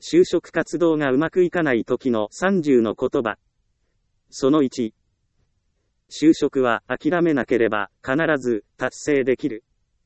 就職活動がうまくいかない時の30の言葉。その1。就職は諦めなければ必ず達成できる。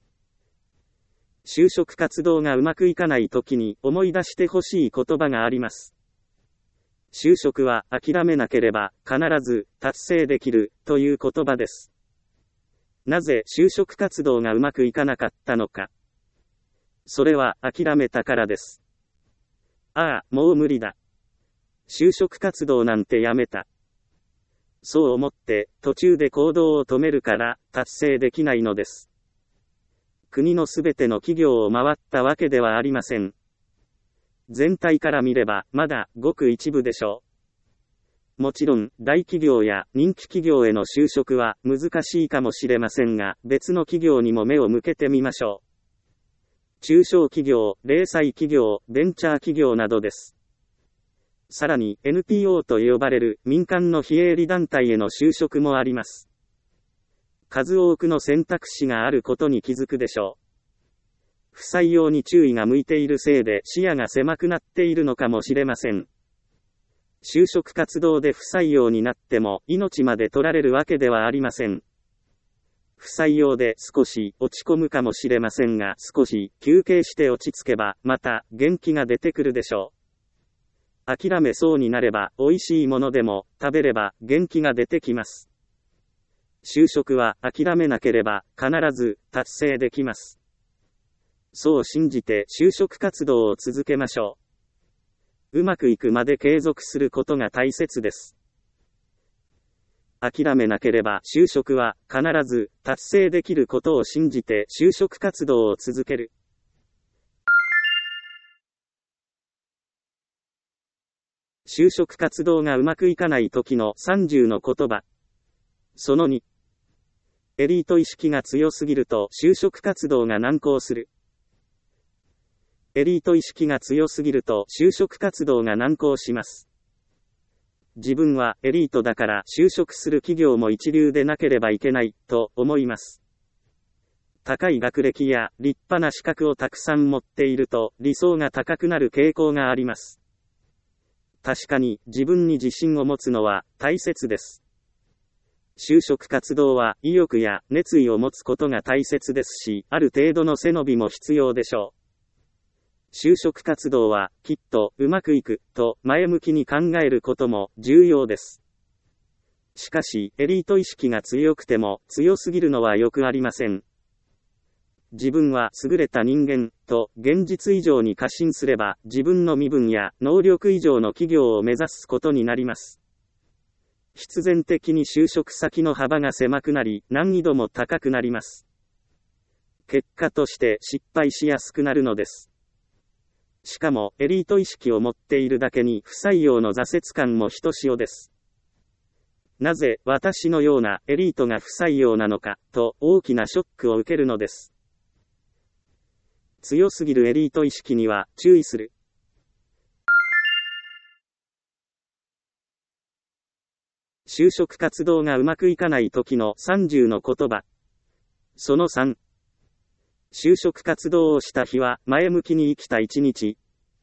就職活動がうまくいかない時に思い出してほしい言葉があります。就職は諦めなければ必ず達成できるという言葉です。なぜ就職活動がうまくいかなかったのか。それは諦めたからです。ああ、もう無理だ。就職活動なんてやめた。そう思って途中で行動を止めるから達成できないのです。国のすべての企業を回ったわけではありません。全体から見ればまだごく一部でしょう。もちろん大企業や人気企業への就職は難しいかもしれませんが、別の企業にも目を向けてみましょう。中小企業、零細企業、ベンチャー企業などです。さらに NPO と呼ばれる民間の非営利団体への就職もあります。数多くの選択肢があることに気づくでしょう。不採用に注意が向いているせいで視野が狭くなっているのかもしれません。就職活動で不採用になっても命まで取られるわけではありません。不採用で少し落ち込むかもしれませんが、少し休憩して落ち着けばまた元気が出てくるでしょう。諦めそうになれば美味しいものでも食べれば元気が出てきます。就職は諦めなければ必ず達成できます。そう信じて就職活動を続けましょう。うまくいくまで継続することが大切です。諦めなければ就職は必ず達成できることを信じて就職活動を続ける。就職活動がうまくいかない時の30の言葉。その2。エリート意識が強すぎると就職活動が難航する。エリート意識が強すぎると就職活動が難航します。自分はエリートだから就職する企業も一流でなければいけないと思います。高い学歴や立派な資格をたくさん持っていると理想が高くなる傾向があります。確かに自分に自信を持つのは大切です。就職活動は意欲や熱意を持つことが大切ですし、ある程度の背伸びも必要でしょう。就職活動はきっとうまくいくと前向きに考えることも重要です。しかしエリート意識が強くても強すぎるのはよくありません。自分は優れた人間と現実以上に過信すれば自分の身分や能力以上の企業を目指すことになります。必然的に就職先の幅が狭くなり難易度も高くなります。結果として失敗しやすくなるのです。しかもエリート意識を持っているだけに不採用の挫折感もひとしおです。なぜ私のようなエリートが不採用なのかと大きなショックを受けるのです。強すぎるエリート意識には注意する。就職活動がうまくいかない時の30の言葉。その3。就職活動をした日は前向きに生きた一日。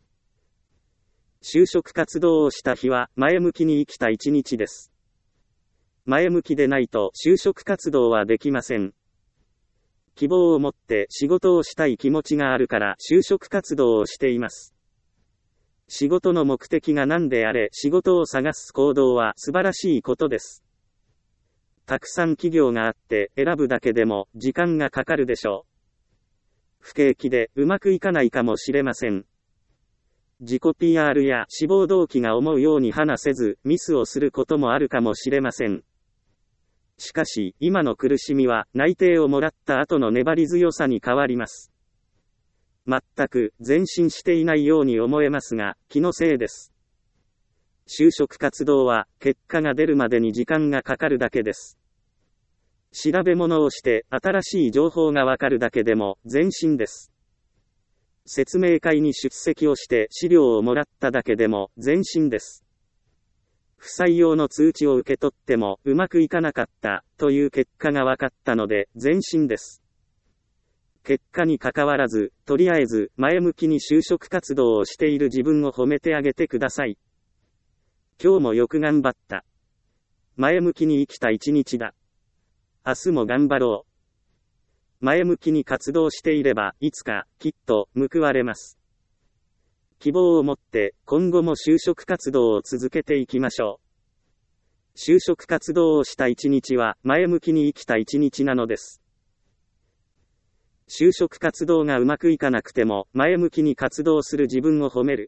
就職活動をした日は前向きに生きた一日です。前向きでないと就職活動はできません。希望を持って仕事をしたい気持ちがあるから就職活動をしています。仕事の目的が何であれ仕事を探す行動は素晴らしいことです。たくさん企業があって選ぶだけでも時間がかかるでしょう。不景気でうまくいかないかもしれません。自己 PR や志望動機が思うように話せずミスをすることもあるかもしれません。しかし今の苦しみは内定をもらった後の粘り強さに変わります。全く前進していないように思えますが気のせいです。就職活動は結果が出るまでに時間がかかるだけです。調べ物をして新しい情報がわかるだけでも前進です。説明会に出席をして資料をもらっただけでも前進です。不採用の通知を受け取ってもうまくいかなかったという結果が分かったので前進です。 結果に関わらず、とりあえず前向きに就職活動をしている自分を褒めてあげてください。今日もよく頑張った。前向きに生きた一日だ。明日も頑張ろう。前向きに活動していれば、いつか、きっと、報われます。希望を持って、今後も就職活動を続けていきましょう。就職活動をした一日は、前向きに生きた一日なのです。就職活動がうまくいかなくても、前向きに活動する自分を褒める。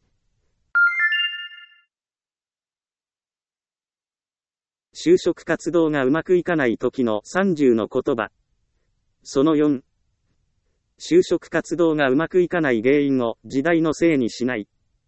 就職活動がうまくいかない時の30の言葉。その4。就職活動がうまくいかない原因を時代のせいにしない。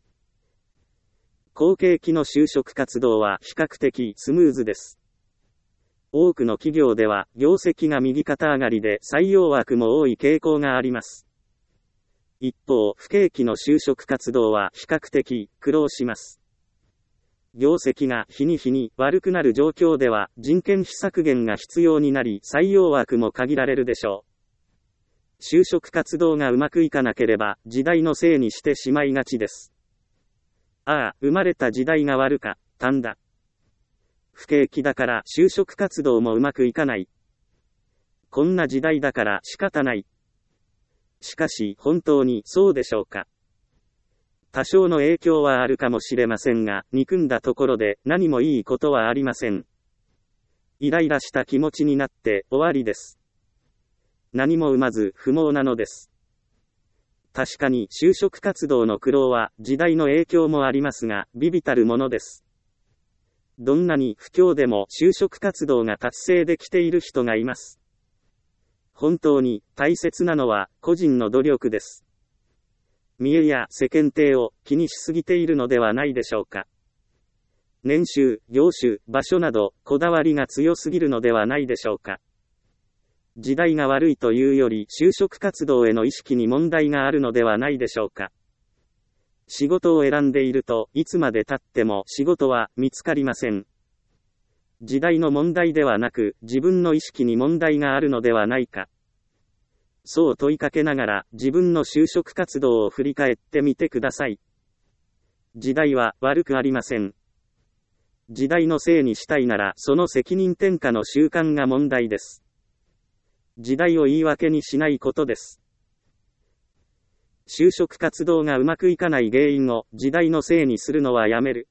好景気の就職活動は比較的スムーズです。多くの企業では業績が右肩上がりで採用枠も多い傾向があります。一方、不景気の就職活動は比較的苦労します。業績が日に日に悪くなる状況では人件費削減が必要になり採用枠も限られるでしょう。就職活動がうまくいかなければ時代のせいにしてしまいがちです。ああ、生まれた時代が悪かったんだ。不景気だから就職活動もうまくいかない。こんな時代だから仕方ない。しかし本当にそうでしょうか。多少の影響はあるかもしれませんが、憎んだところで何もいいことはありません。イライラした気持ちになって終わりです。何も生まず不毛なのです。確かに就職活動の苦労は時代の影響もありますが、微々たるものです。どんなに不況でも就職活動が達成できている人がいます。本当に大切なのは個人の努力です。見栄や世間体を気にしすぎているのではないでしょうか。年収、業種、場所などこだわりが強すぎるのではないでしょうか。時代が悪いというより就職活動への意識に問題があるのではないでしょうか。仕事を選んでいるといつまで経っても仕事は見つかりません。時代の問題ではなく自分の意識に問題があるのではないか。そう問いかけながら自分の就職活動を振り返ってみてください。時代は悪くありません。時代のせいにしたいならその責任転嫁の習慣が問題です。時代を言い訳にしないことです。就職活動がうまくいかない原因を時代のせいにするのはやめる。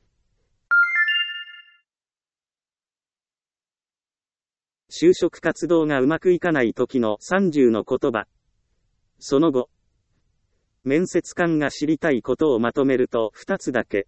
就職活動がうまくいかない時の30の言葉。その後、面接官が知りたいことをまとめると2つだけ。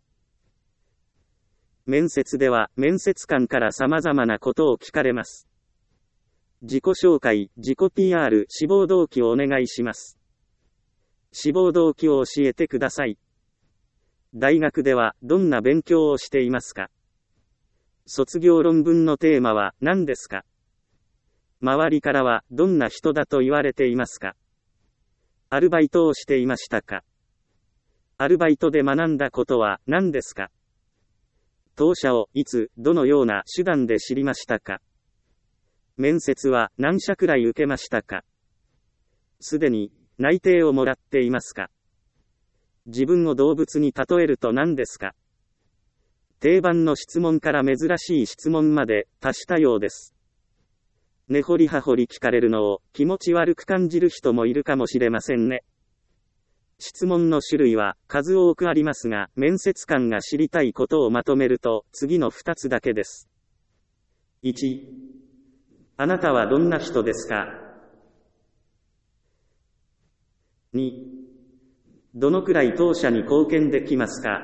面接では面接官から様々なことを聞かれます。自己紹介、自己 PR、志望動機をお願いします。志望動機を教えてください。大学ではどんな勉強をしていますか？卒業論文のテーマは何ですか？周りからはどんな人だと言われていますか？アルバイトをしていましたか？アルバイトで学んだことは何ですか？当社をいつ、どのような手段で知りましたか？面接は何社くらい受けましたか？すでに内定をもらっていますか？自分を動物に例えると何ですか？定番の質問から珍しい質問まで多種多様です。根掘り葉掘り聞かれるのを気持ち悪く感じる人もいるかもしれませんね。質問の種類は数多くありますが、面接官が知りたいことをまとめると次の2つだけです。1、あなたはどんな人ですか？ 2、どのくらい当社に貢献できますか？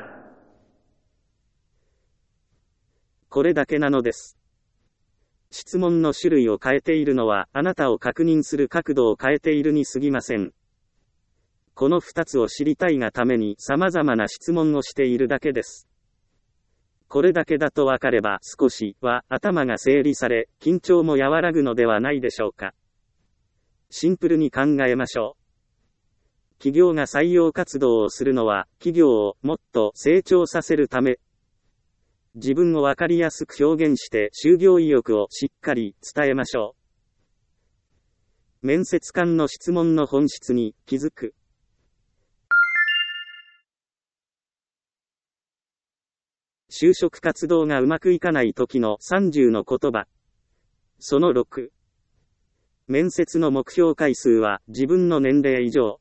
これだけなのです。質問の種類を変えているのは、あなたを確認する角度を変えているに過ぎません。この2つを知りたいがために様々な質問をしているだけです。これだけだとわかれば少しは頭が整理され、緊張も和らぐのではないでしょうか。シンプルに考えましょう。企業が採用活動をするのは、企業をもっと成長させるため。自分をわかりやすく表現して就業意欲をしっかり伝えましょう。 面接官の質問の本質に気づく。就職活動がうまくいかない時の30の言葉。その6。面接の目標回数は自分の年齢以上。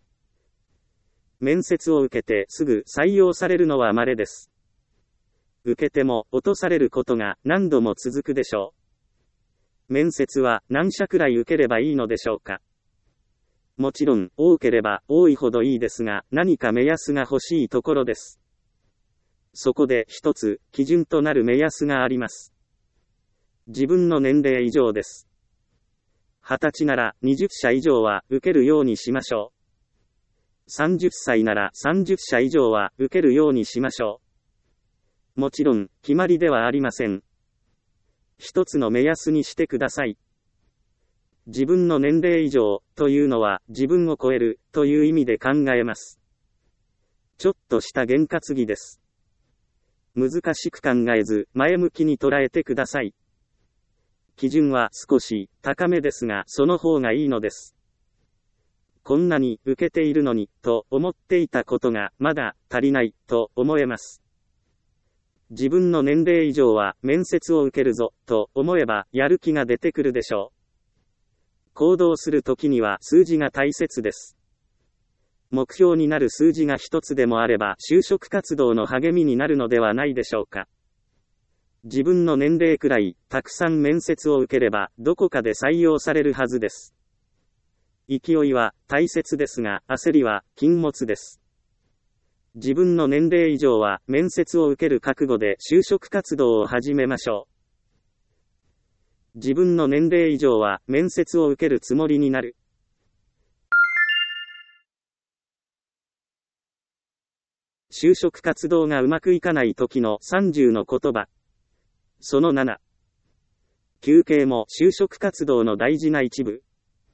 面接を受けてすぐ採用されるのは稀です。受けても落とされることが何度も続くでしょう。面接は何社くらい受ければいいのでしょうか。もちろん多ければ多いほどいいですが、何か目安が欲しいところです。そこで一つ基準となる目安があります。自分の年齢以上です。20歳なら20社以上は受けるようにしましょう。30歳なら30社以上は受けるようにしましょう。もちろん決まりではありません。一つの目安にしてください。自分の年齢以上というのは自分を超えるという意味で考えます。ちょっとした験担ぎです。難しく考えず前向きに捉えてください。基準は少し高めですがその方がいいのです。こんなに受けているのにと思っていたことがまだ足りないと思えます。自分の年齢以上は面接を受けるぞと思えばやる気が出てくるでしょう。行動するときには数字が大切です。目標になる数字が一つでもあれば就職活動の励みになるのではないでしょうか。自分の年齢くらいたくさん面接を受ければどこかで採用されるはずです。勢いは大切ですが焦りは禁物です。自分の年齢以上は面接を受ける覚悟で就職活動を始めましょう。自分の年齢以上は面接を受けるつもりになる。就職活動がうまくいかない時の30の言葉。その7。休憩も就職活動の大事な一部。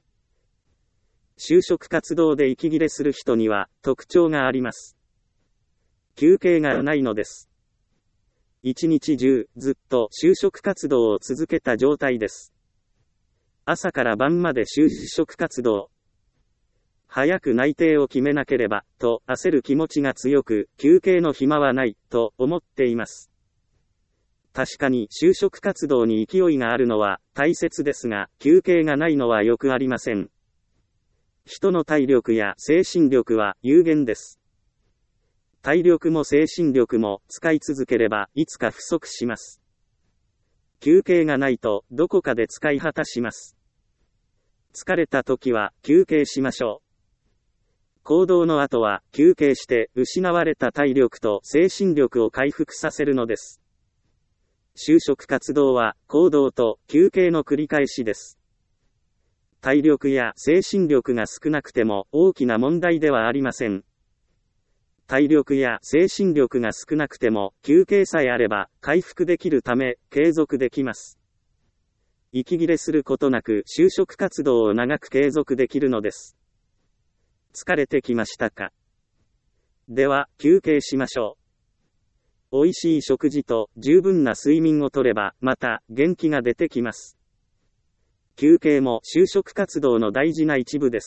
就職活動で息切れする人には特徴があります。休憩がないのです。一日中ずっと就職活動を続けた状態です。朝から晩まで就職活動。早く内定を決めなければと焦る気持ちが強く、休憩の暇はないと思っています。確かに就職活動に勢いがあるのは大切ですが、休憩がないのはよくありません。人の体力や精神力は有限です。体力も精神力も使い続ければいつか不足します。休憩がないとどこかで使い果たします。疲れた時は休憩しましょう。行動の後は休憩して失われた体力と精神力を回復させるのです。就職活動は行動と休憩の繰り返しです。体力や精神力が少なくても大きな問題ではありません。体力や精神力が少なくても休憩さえあれば回復できるため継続できます。息切れすることなく就職活動を長く継続できるのです。疲れてきましたか？では休憩しましょう。美味しい食事と十分な睡眠をとればまた元気が出てきます。休憩も就職活動の大事な一部です。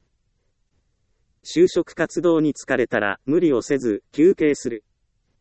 就職活動に疲れたら無理をせず休憩する。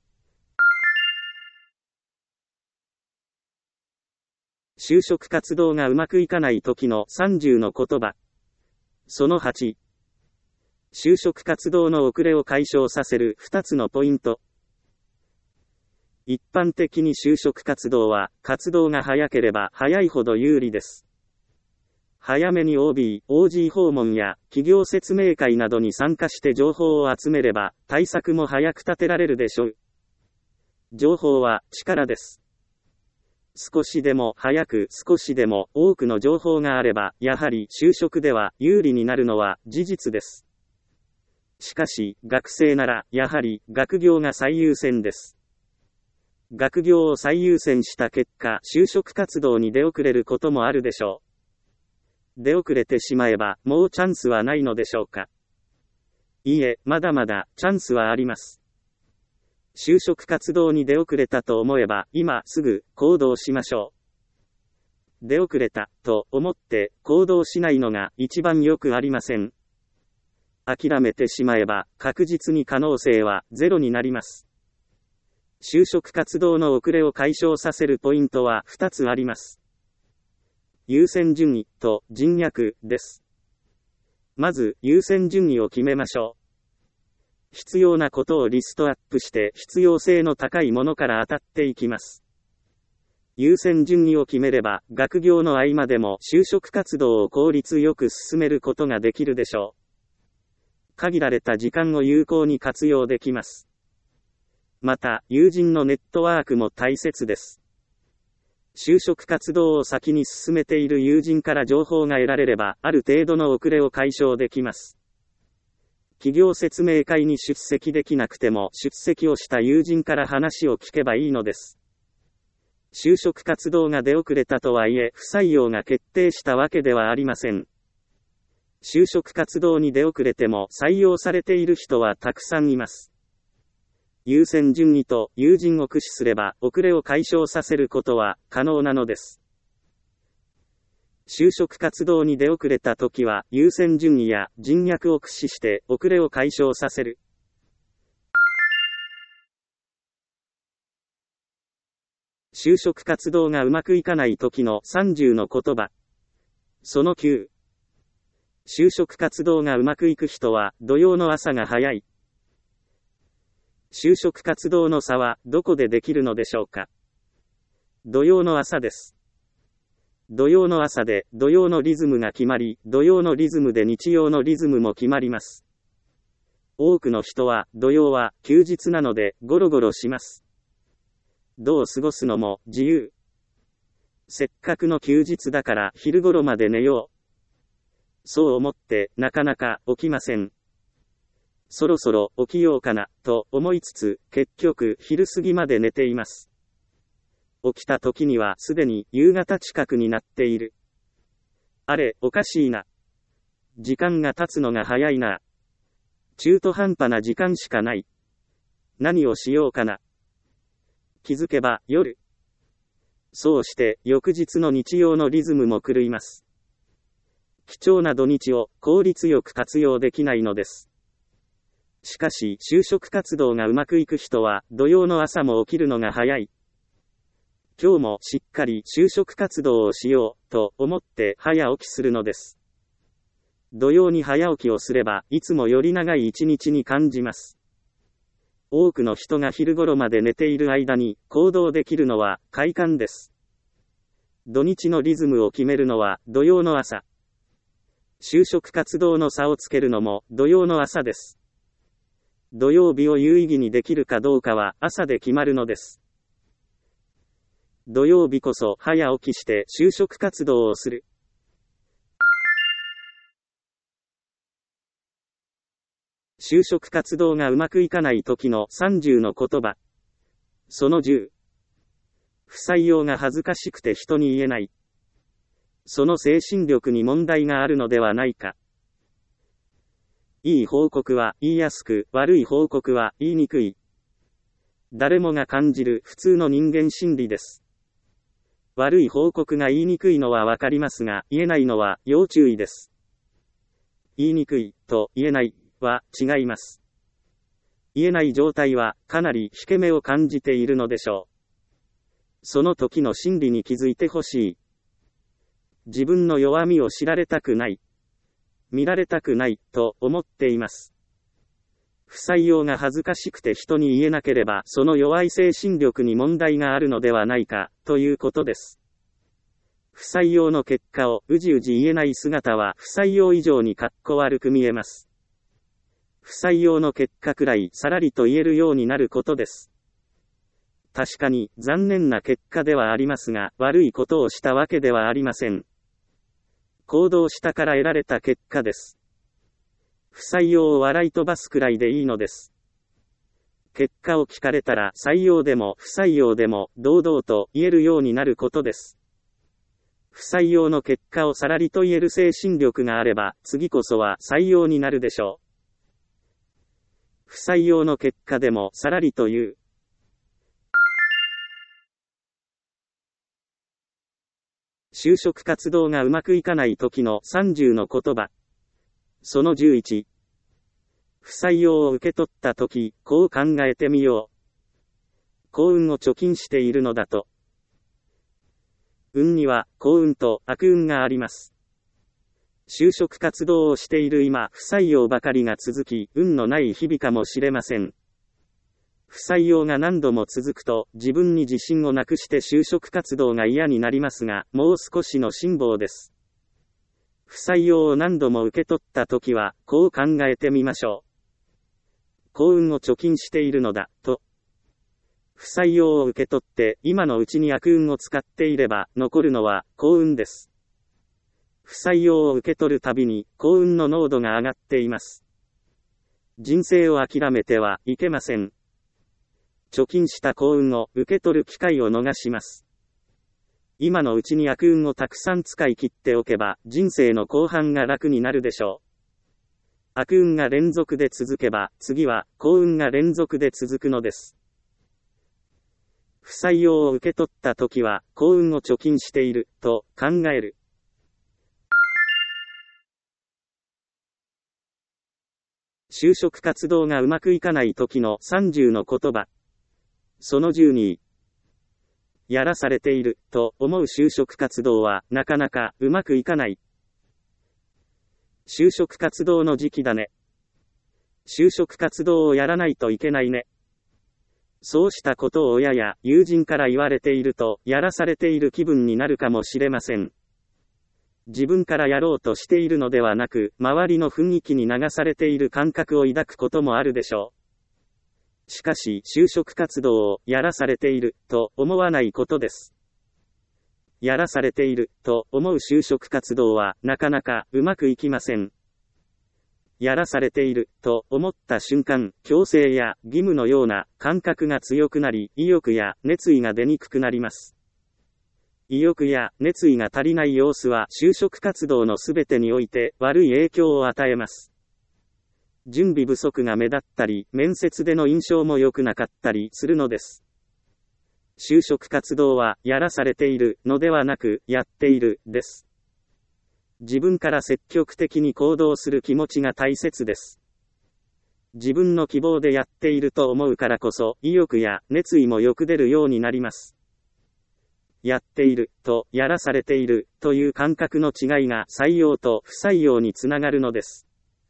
就職活動がうまくいかない時の30の言葉。その8。就職活動の遅れを解消させる2つのポイント。一般的に就職活動は活動が早ければ早いほど有利です。早めに OB、OG 訪問や企業説明会などに参加して情報を集めれば対策も早く立てられるでしょう。情報は力です。少しでも早く少しでも多くの情報があればやはり就職では有利になるのは事実です。しかし学生ならやはり学業が最優先です。学業を最優先した結果就職活動に出遅れることもあるでしょう。出遅れてしまえばもうチャンスはないのでしょうか。いいえ、まだまだチャンスはあります。就職活動に出遅れたと思えば今すぐ行動しましょう。 出遅れた、と思って行動しないのが一番よくありません。諦めてしまえば、確実に可能性はゼロになります。就職活動の遅れを解消させるポイントは2つあります。優先順位と人脈です。まず、優先順位を決めましょう。必要なことをリストアップして、必要性の高いものから当たっていきます。優先順位を決めれば、学業の合間でも就職活動を効率よく進めることができるでしょう。限られた時間を有効に活用できます。また、友人のネットワークも大切です。就職活動を先に進めている友人から情報が得られれば、ある程度の遅れを解消できます。企業説明会に出席できなくても、出席をした友人から話を聞けばいいのです。就職活動が出遅れたとはいえ、不採用が決定したわけではありません。就職活動に出遅れても採用されている人はたくさんいます。優先順位と友人を駆使すれば遅れを解消させることは可能なのです。就職活動に出遅れたときは優先順位や人脈を駆使して遅れを解消させる。就職活動がうまくいかないときの30の言葉。その9。就職活動がうまくいく人は土曜の朝が早い。就職活動の差はどこでできるのでしょうか。土曜の朝です。土曜の朝で土曜のリズムが決まり、土曜のリズムで日曜のリズムも決まります。多くの人は土曜は休日なのでゴロゴロします。どう過ごすのも自由。せっかくの休日だから昼頃まで寝よう。そう思ってなかなか起きません。そろそろ起きようかなと思いつつ、結局昼過ぎまで寝ています。起きた時にはすでに夕方近くになっている。あれ、おかしいな。時間が経つのが早いな。中途半端な時間しかない。何をしようかな。気づけば夜。そうして翌日の日曜のリズムも狂います。貴重な土日を効率よく活用できないのです。しかし就職活動がうまくいく人は土曜の朝も起きるのが早い。今日もしっかり就職活動をしようと思って早起きするのです。土曜に早起きをすればいつもより長い一日に感じます。多くの人が昼頃まで寝ている間に行動できるのは快感です。土日のリズムを決めるのは土曜の朝。就職活動の差をつけるのも土曜の朝です。土曜日を有意義にできるかどうかは朝で決まるのです。土曜日こそ早起きして就職活動をする。就職活動がうまくいかない時の30の言葉。その10。不採用が恥ずかしくて人に言えない。その精神力に問題があるのではないか。いい報告は言いやすく、悪い報告は言いにくい。誰もが感じる普通の人間心理です。悪い報告が言いにくいのはわかりますが、言えないのは要注意です。言いにくいと言えないは違います。言えない状態はかなり引け目を感じているのでしょう。その時の心理に気づいてほしい。自分の弱みを知られたくない。見られたくないと思っています。不採用が恥ずかしくて人に言えなければその弱い精神力に問題があるのではないかということです。不採用の結果をうじうじ言えない姿は不採用以上にかっこ悪く見えます。不採用の結果くらいさらりと言えるようになることです。確かに残念な結果ではありますが、悪いことをしたわけではありません。行動したから得られた結果です。不採用を笑い飛ばすくらいでいいのです。結果を聞かれたら採用でも不採用でも堂々と言えるようになることです。不採用の結果をさらりと言える精神力があれば、次こそは採用になるでしょう。不採用の結果でもさらりと言う。 就職活動がうまくいかない時の30の言葉。その11。不採用を受け取った時、こう考えてみよう。幸運を貯金しているのだと。運には幸運と悪運があります。就職活動をしている今、不採用ばかりが続き、運のない日々かもしれません。不採用が何度も続くと、自分に自信をなくして就職活動が嫌になりますが、もう少しの辛抱です。不採用を何度も受け取ったときは、こう考えてみましょう。幸運を貯金しているのだ、と。不採用を受け取って、今のうちに悪運を使っていれば、残るのは幸運です。不採用を受け取るたびに、幸運の濃度が上がっています。人生を諦めてはいけません。貯金した幸運を受け取る機会を逃します。今のうちに悪運をたくさん使い切っておけば、人生の後半が楽になるでしょう。悪運が連続で続けば、次は幸運が連続で続くのです。不採用を受け取ったときは、幸運を貯金している、と考える。就職活動がうまくいかないときの30の言葉。その12。やらされている、と思う就職活動は、なかなかうまくいかない。就職活動の時期だね。就職活動をやらないといけないね。そうしたことを親や友人から言われていると、やらされている気分になるかもしれません。自分からやろうとしているのではなく、周りの雰囲気に流されている感覚を抱くこともあるでしょう。しかし、就職活動をやらされていると思わないことです。やらされていると思う就職活動はなかなかうまくいきません。やらされていると思った瞬間、強制や義務のような感覚が強くなり、意欲や熱意が出にくくなります。意欲や熱意が足りない様子は就職活動のすべてにおいて悪い影響を与えます。準備不足が目立ったり、面接での印象も良くなかったりするのです。就職活動はやらされているのではなく、やっているです。自分から積極的に行動する気持ちが大切です。自分の希望でやっていると思うからこそ、意欲や熱意もよく出るようになります。やっているとやらされているという感覚の違いが採用と不採用につながるのです。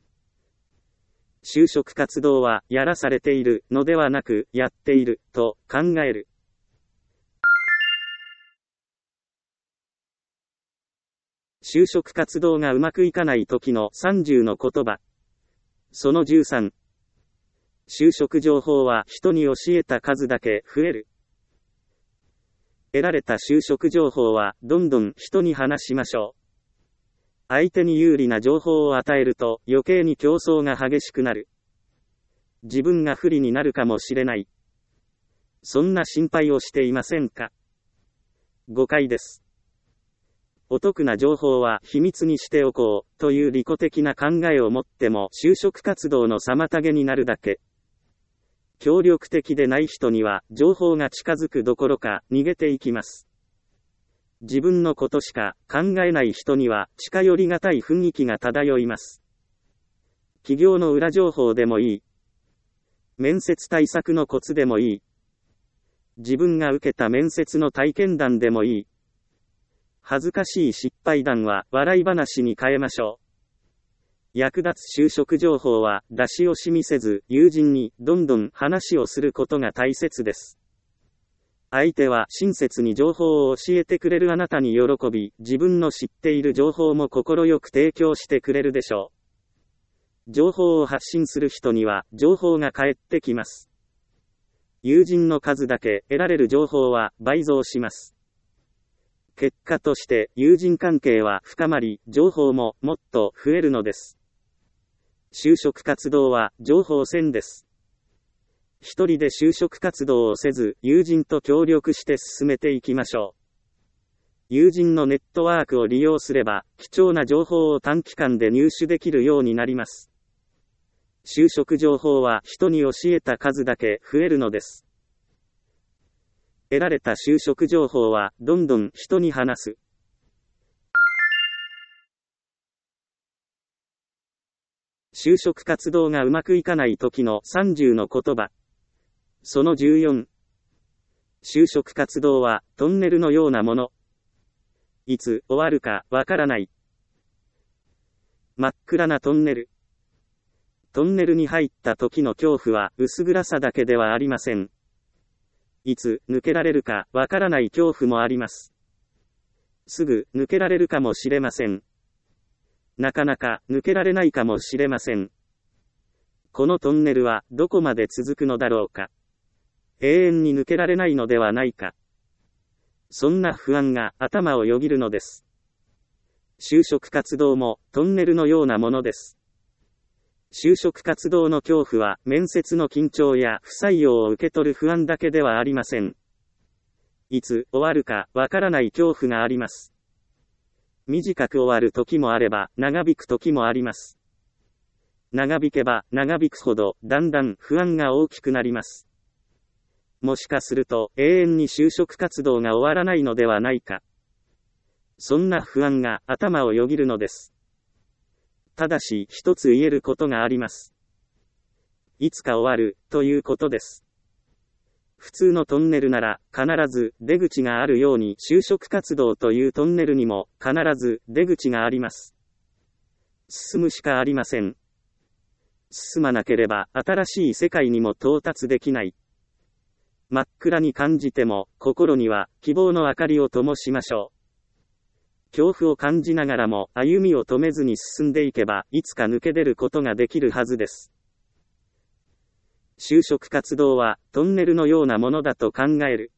就職活動はやらされているのではなく、やっていると考える。就職活動がうまくいかない時の30の言葉。その13。就職情報は人に教えた数だけ増える。得られた就職情報はどんどん人に話しましょう。相手に有利な情報を与えると余計に競争が激しくなる。自分が不利になるかもしれない。そんな心配をしていませんか？誤解です。お得な情報は秘密にしておこうという利己的な考えを持っても就職活動の妨げになるだけ。協力的でない人には情報が近づくどころか逃げていきます。自分のことしか考えない人には近寄りがたい雰囲気が漂います。企業の裏情報でもいい。面接対策のコツでもいい。自分が受けた面接の体験談でもいい。恥ずかしい失敗談は笑い話に変えましょう。役立つ就職情報は出し惜しみせず、友人にどんどん話をすることが大切です。相手は親切に情報を教えてくれるあなたに喜び、自分の知っている情報も快く提供してくれるでしょう。情報を発信する人には情報が返ってきます。友人の数だけ得られる情報は倍増します。結果として友人関係は深まり、情報ももっと増えるのです。就職活動は情報戦です。一人で就職活動をせず、友人と協力して進めていきましょう。友人のネットワークを利用すれば、貴重な情報を短期間で入手できるようになります。就職情報は人に教えた数だけ増えるのです。得られた就職情報はどんどん人に話す。 就職活動がうまくいかない時の30の言葉。その14。就職活動はトンネルのようなもの。いつ終わるかわからない。真っ暗なトンネル。トンネルに入った時の恐怖は薄暗さだけではありません。いつ抜けられるかわからない恐怖もあります。すぐ抜けられるかもしれません。なかなか抜けられないかもしれません。このトンネルはどこまで続くのだろうか。永遠に抜けられないのではないか。そんな不安が頭をよぎるのです。就職活動もトンネルのようなものです。就職活動の恐怖は面接の緊張や不採用を受け取る不安だけではありません。いつ終わるかわからない恐怖があります。短く終わる時もあれば長引く時もあります。長引けば長引くほどだんだん不安が大きくなります。もしかすると永遠に就職活動が終わらないのではないか。そんな不安が頭をよぎるのです。ただし一つ言えることがあります。いつか終わるということです。普通のトンネルなら必ず出口があるように就職活動というトンネルにも必ず出口があります。進むしかありません。進まなければ新しい世界にも到達できない。真っ暗に感じても心には希望の明かりを灯しましょう。恐怖を感じながらも歩みを止めずに進んでいけばいつか抜け出ることができるはずです。就職活動はトンネルのようなものだと考える。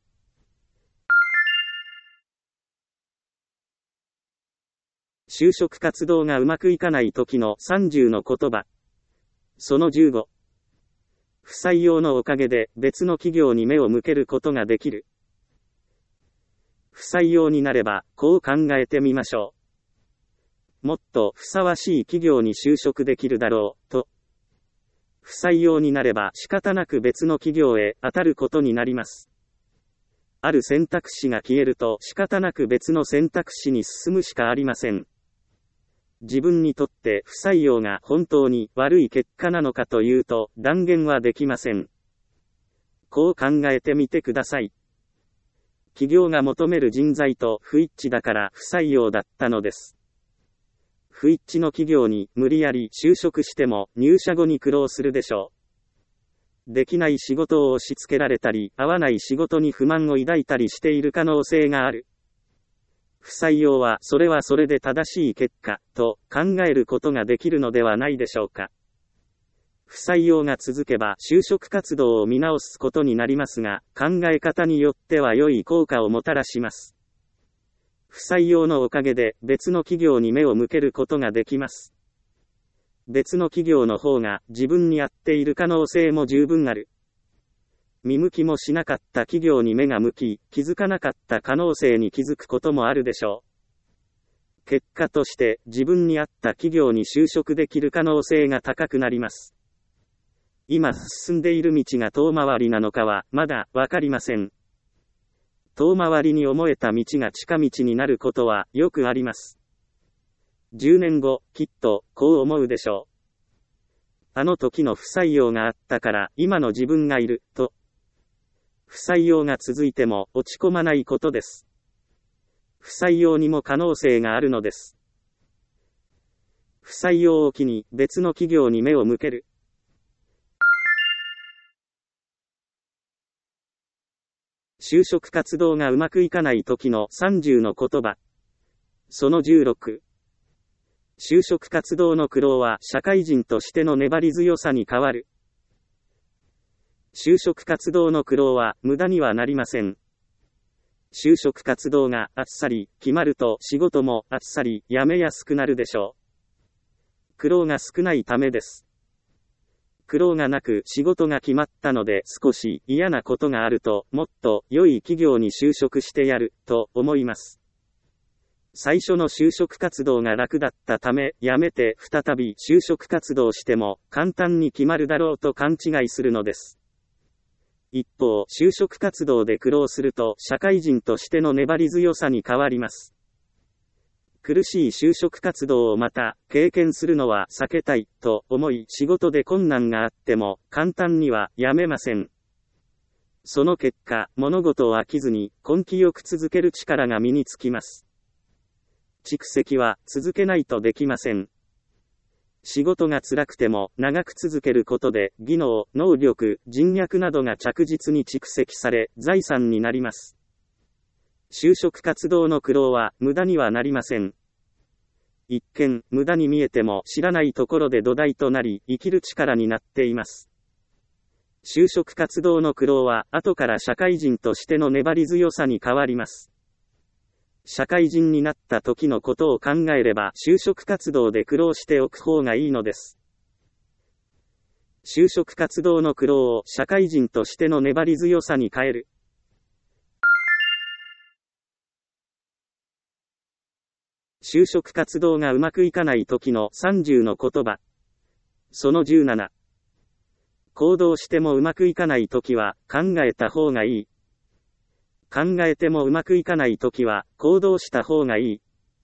就職活動がうまくいかない時の30の言葉。その15。不採用のおかげで別の企業に目を向けることができる。不採用になればこう考えてみましょう。もっとふさわしい企業に就職できるだろう、と。不採用になれば仕方なく別の企業へ当たることになります。ある選択肢が消えると仕方なく別の選択肢に進むしかありません。自分にとって不採用が本当に悪い結果なのかというと断言はできません。こう考えてみてください。企業が求める人材と不一致だから不採用だったのです。不一致の企業に無理やり就職しても入社後に苦労するでしょう。できない仕事を押し付けられたり、合わない仕事に不満を抱いたりしている可能性がある。不採用はそれはそれで正しい結果と考えることができるのではないでしょうか。不採用が続けば就職活動を見直すことになりますが、考え方によっては良い効果をもたらします。不採用のおかげで別の企業に目を向けることができます。別の企業の方が自分に合っている可能性も十分ある。見向きもしなかった企業に目が向き、気づかなかった可能性に気づくこともあるでしょう。結果として自分に合った企業に就職できる可能性が高くなります。今進んでいる道が遠回りなのかはまだわかりません。遠回りに思えた道が近道になることはよくあります。10年後、きっとこう思うでしょう。あの時の不採用があったから今の自分がいる、と。不採用が続いても落ち込まないことです。不採用にも可能性があるのです。不採用を機に別の企業に目を向ける。就職活動がうまくいかない時の30の言葉。その16。就職活動の苦労は社会人としての粘り強さに変わる。就職活動の苦労は無駄にはなりません。就職活動があっさり決まると仕事もあっさり辞めやすくなるでしょう。苦労が少ないためです。苦労がなく仕事が決まったので少し嫌なことがあるともっと良い企業に就職してやると思います。最初の就職活動が楽だったため辞めて再び就職活動しても簡単に決まるだろうと勘違いするのです。一方、就職活動で苦労すると社会人としての粘り強さに変わります。 苦しい就職活動をまた経験するのは避けたいと思い、仕事で困難があっても簡単にはやめません。その結果、物事を飽きずに根気よく続ける力が身につきます。蓄積は続けないとできません。仕事が辛くても長く続けることで技能、能力、人脈などが着実に蓄積され財産になります。就職活動の苦労は無駄にはなりません。一見無駄に見えても知らないところで土台となり生きる力になっています。就職活動の苦労は後から社会人としての粘り強さに変わります。社会人になった時のことを考えれば就職活動で苦労しておく方がいいのです。就職活動の苦労を社会人としての粘り強さに変える。就職活動がうまくいかない時の30の言葉。その17。行動してもうまくいかないときは考えた方がいい。考えてもうまくいかないときは行動した方がいい。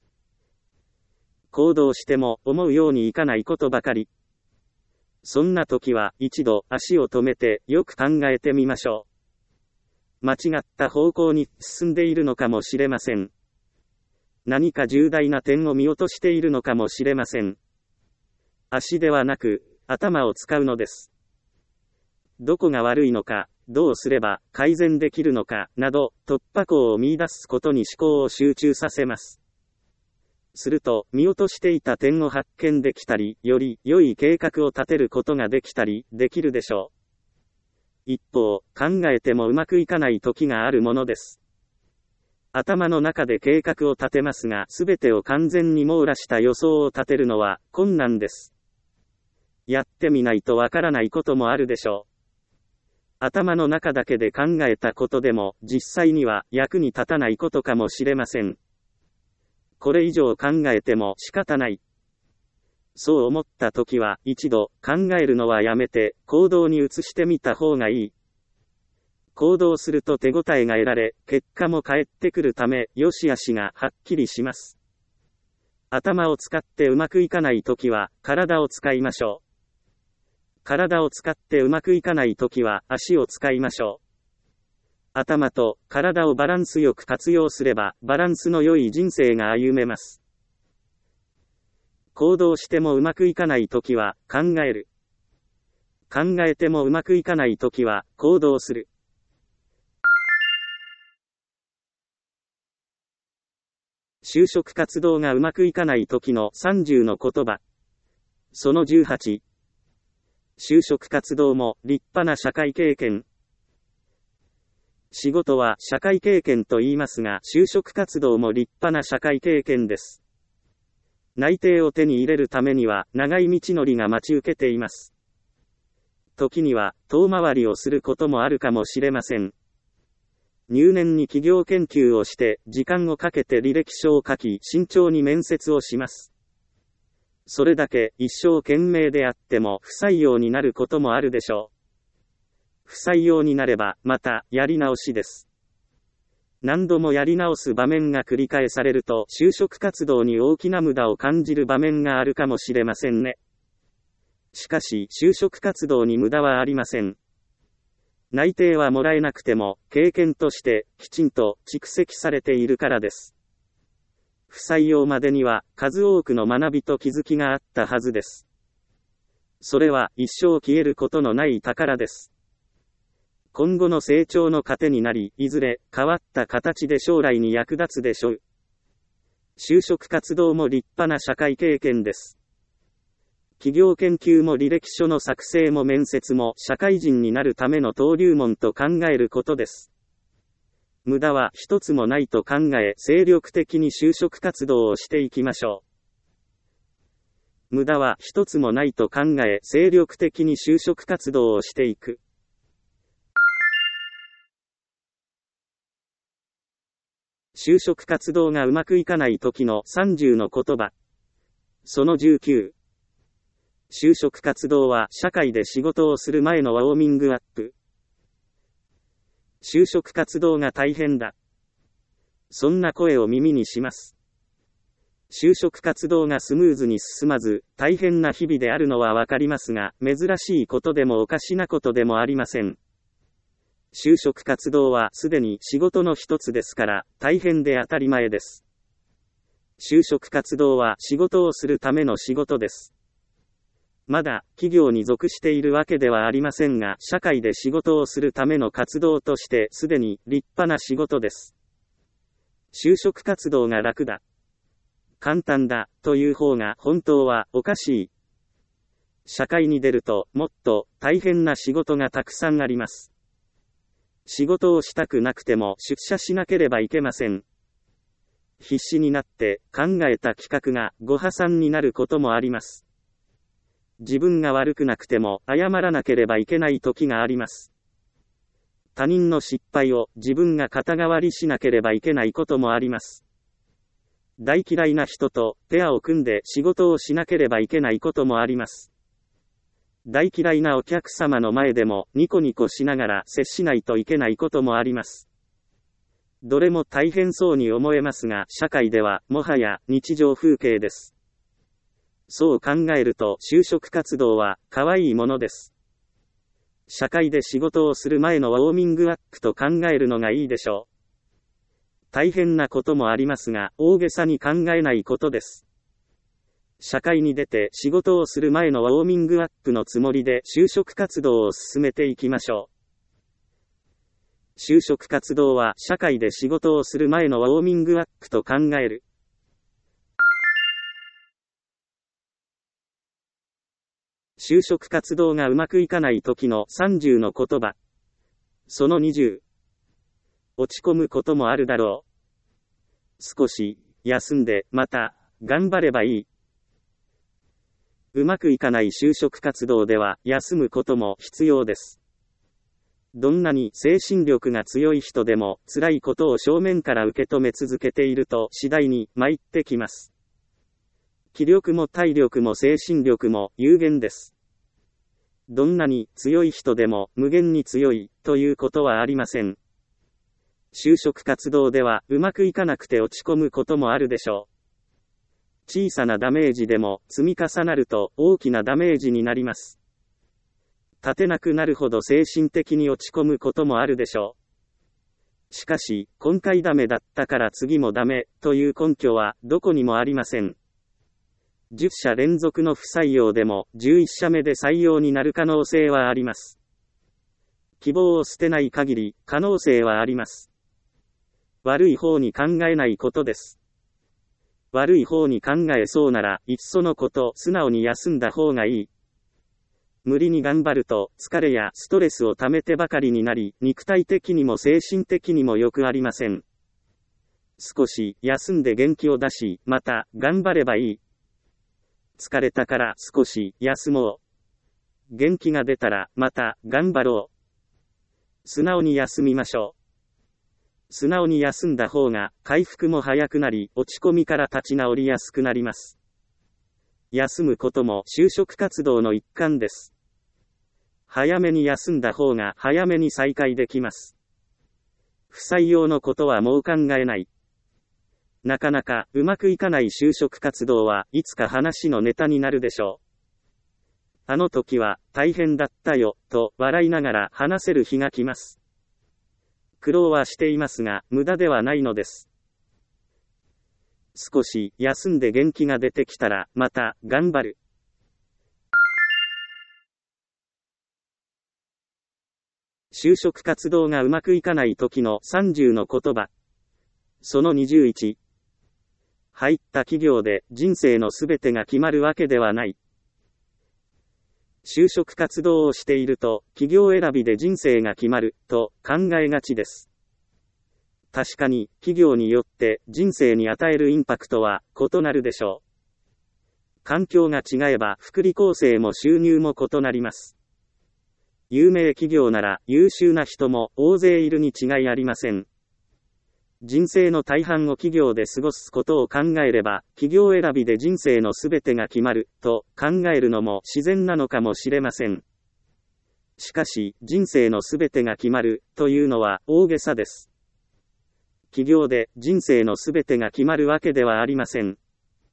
行動しても思うようにいかないことばかり。そんなときは一度足を止めてよく考えてみましょう。間違った方向に進んでいるのかもしれません。何か重大な点を見落としているのかもしれません。足ではなく頭を使うのです。どこが悪いのか、どうすれば改善できるのかなど突破口を見出すことに思考を集中させます。すると見落としていた点を発見できたり、より良い計画を立てることができたりできるでしょう。一方、考えてもうまくいかない時があるものです。頭の中で計画を立てますが、すべてを完全に網羅した予想を立てるのは困難です。やってみないとわからないこともあるでしょう。頭の中だけで考えたことでも実際には役に立たないことかもしれません。これ以上考えても仕方ない。そう思ったときは一度考えるのはやめて行動に移してみた方がいい。行動すると手応えが得られ、結果も返ってくるため良し悪しがはっきりします。頭を使ってうまくいかないときは体を使いましょう。体を使ってうまくいかないときは足を使いましょう。頭と体をバランスよく活用すればバランスの良い人生が歩めます。行動してもうまくいかないときは考える。考えてもうまくいかないときは行動する。就職活動がうまくいかないときの30の言葉。その18。就職活動も立派な社会経験。仕事は社会経験と言いますが、就職活動も立派な社会経験です。内定を手に入れるためには長い道のりが待ち受けています。時には遠回りをすることもあるかもしれません。入念に企業研究をして時間をかけて履歴書を書き慎重に面接をします。それだけ一生懸命であっても不採用になることもあるでしょう。不採用になればまたやり直しです。何度もやり直す場面が繰り返されると就職活動に大きな無駄を感じる場面があるかもしれませんね。しかし就職活動に無駄はありません。内定はもらえなくても経験としてきちんと蓄積されているからです。不採用までには数多くの学びと気づきがあったはずです。それは一生消えることのない宝です。今後の成長の糧になり、いずれ変わった形で将来に役立つでしょう。就職活動も立派な社会経験です。企業研究も履歴書の作成も面接も社会人になるための登竜門と考えることです。無駄は一つもないと考え、精力的に就職活動をしていきましょう。無駄は一つもないと考え、精力的に就職活動をしていく。就職活動がうまくいかない時の30の言葉。その19。就職活動は社会で仕事をする前のウォーミングアップ。就職活動が大変だ。そんな声を耳にします。 就職活動がスムーズに進まず、大変な日々であるのはわかりますが、珍しいことでもおかしなことでもありません。就職活動はすでに仕事の一つですから、大変で当たり前です。就職活動は仕事をするための仕事です。まだ企業に属しているわけではありませんが、社会で仕事をするための活動としてすでに立派な仕事です。就職活動が楽だ、簡単だという方が本当はおかしい。社会に出るともっと大変な仕事がたくさんあります。仕事をしたくなくても出社しなければいけません。必死になって考えた企画がご破産になることもあります。自分が悪くなくても謝らなければいけない時があります。他人の失敗を自分が肩代わりしなければいけないこともあります。大嫌いな人とペアを組んで仕事をしなければいけないこともあります。大嫌いなお客様の前でもニコニコしながら接しないといけないこともあります。どれも大変そうに思えますが、社会ではもはや日常風景です。そう考えると就職活動は可愛いものです。社会で仕事をする前のウォーミングアップと考えるのがいいでしょう。大変なこともありますが、大げさに考えないことです。社会に出て仕事をする前のウォーミングアップのつもりで就職活動を進めていきましょう。就職活動は社会で仕事をする前のウォーミングアップと考える。就職活動がうまくいかない時の30の言葉。その20。落ち込むこともあるだろう。少し休んでまた頑張ればいい。うまくいかない就職活動では休むことも必要です。どんなに精神力が強い人でも辛いことを正面から受け止め続けていると次第に参ってきます。気力も体力も精神力も有限です。どんなに強い人でも無限に強いということはありません。就職活動ではうまくいかなくて落ち込むこともあるでしょう。小さなダメージでも積み重なると大きなダメージになります。立てなくなるほど精神的に落ち込むこともあるでしょう。しかし、今回ダメだったから次もダメという根拠はどこにもありません。10社連続の不採用でも11社目で採用になる可能性はあります。希望を捨てない限り可能性はあります。悪い方に考えないことです。悪い方に考えそうなら、いっそのこと素直に休んだ方がいい。無理に頑張ると疲れやストレスを溜めてばかりになり、肉体的にも精神的にも良くありません。少し休んで元気を出し、また頑張ればいい。疲れたから少し休もう。元気が出たらまた頑張ろう。素直に休みましょう。素直に休んだ方が回復も早くなり、落ち込みから立ち直りやすくなります。休むことも就職活動の一環です。早めに休んだ方が早めに再開できます。不採用のことはもう考えない。なかなかうまくいかない就職活動はいつか話のネタになるでしょう。あの時は大変だったよと笑いながら話せる日が来ます。苦労はしていますが無駄ではないのです。少し休んで元気が出てきたらまた頑張る。就職活動がうまくいかない時の30の言葉。その21。入った企業で人生のすべてが決まるわけではない。就職活動をしていると、企業選びで人生が決まる、と考えがちです。確かに、企業によって人生に与えるインパクトは異なるでしょう。環境が違えば福利厚生も収入も異なります。有名企業なら優秀な人も大勢いるに違いありません。人生の大半を企業で過ごすことを考えれば、企業選びで人生のすべてが決まる、と考えるのも自然なのかもしれません。しかし、人生のすべてが決まる、というのは大げさです。企業で人生のすべてが決まるわけではありません。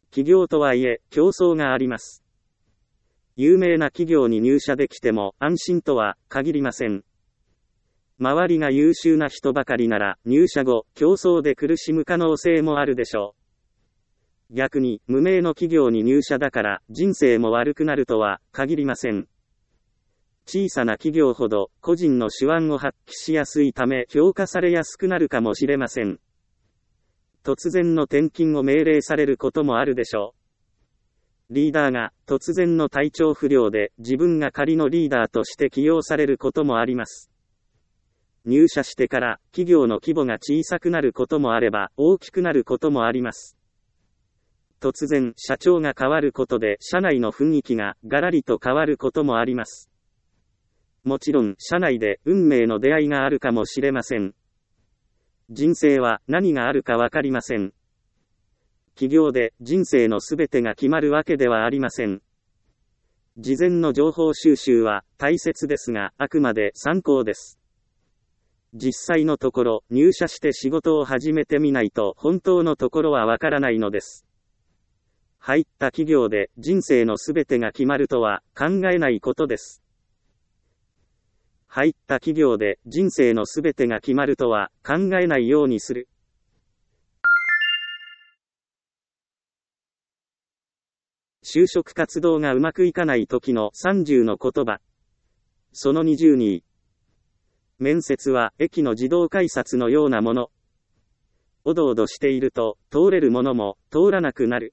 企業とはいえ、競争があります。有名な企業に入社できても安心とは限りません。周りが優秀な人ばかりなら、入社後、競争で苦しむ可能性もあるでしょう。逆に、無名の企業に入社だから、人生も悪くなるとは限りません。小さな企業ほど、個人の手腕を発揮しやすいため、評価されやすくなるかもしれません。突然の転勤を命令されることもあるでしょう。リーダーが、突然の体調不良で、自分が仮のリーダーとして起用されることもあります。入社してから企業の規模が小さくなることもあれば大きくなることもあります。突然社長が変わることで社内の雰囲気がガラリと変わることもあります。もちろん社内で運命の出会いがあるかもしれません。人生は何があるかわかりません。企業で人生のすべてが決まるわけではありません。事前の情報収集は大切ですが、あくまで参考です。実際のところ、入社して仕事を始めてみないと本当のところはわからないのです。入った企業で人生のすべてが決まるとは考えないことです。入った企業で人生のすべてが決まるとは考えないようにする。就職活動がうまくいかない時の30の言葉。その20に。面接は駅の自動改札のようなもの。おどおどしていると、通れるものも通らなくなる。